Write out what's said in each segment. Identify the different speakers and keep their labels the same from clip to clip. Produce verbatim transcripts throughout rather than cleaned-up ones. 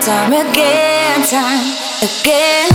Speaker 1: time again, time again.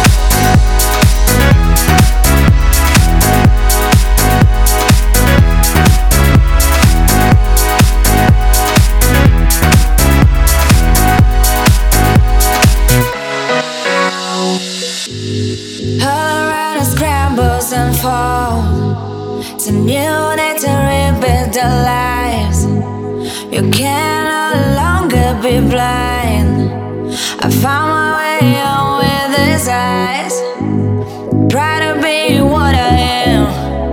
Speaker 1: All around us scrambles and falls. It's a new day to rebuild our lives. You can no longer be blind. I found my way on with his eyes. Try to be what I am.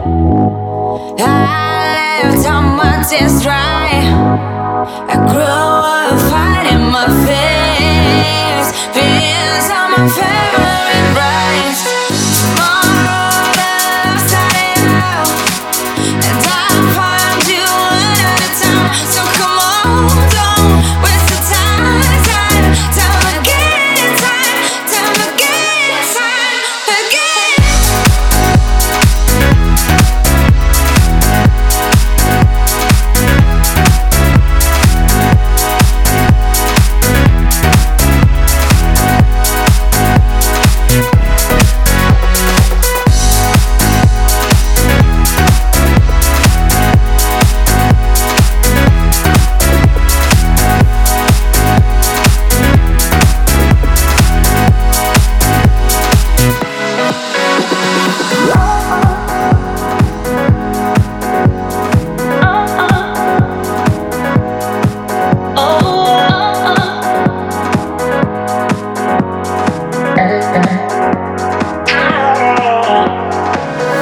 Speaker 1: I left all my tears dry. I grew up fighting my fears. Fears are my favorite rights. Tomorrow the love started out, and I'll find you another time. So come on, don't waste the time, time, time again, time, time again, time again.
Speaker 2: Uh-uh.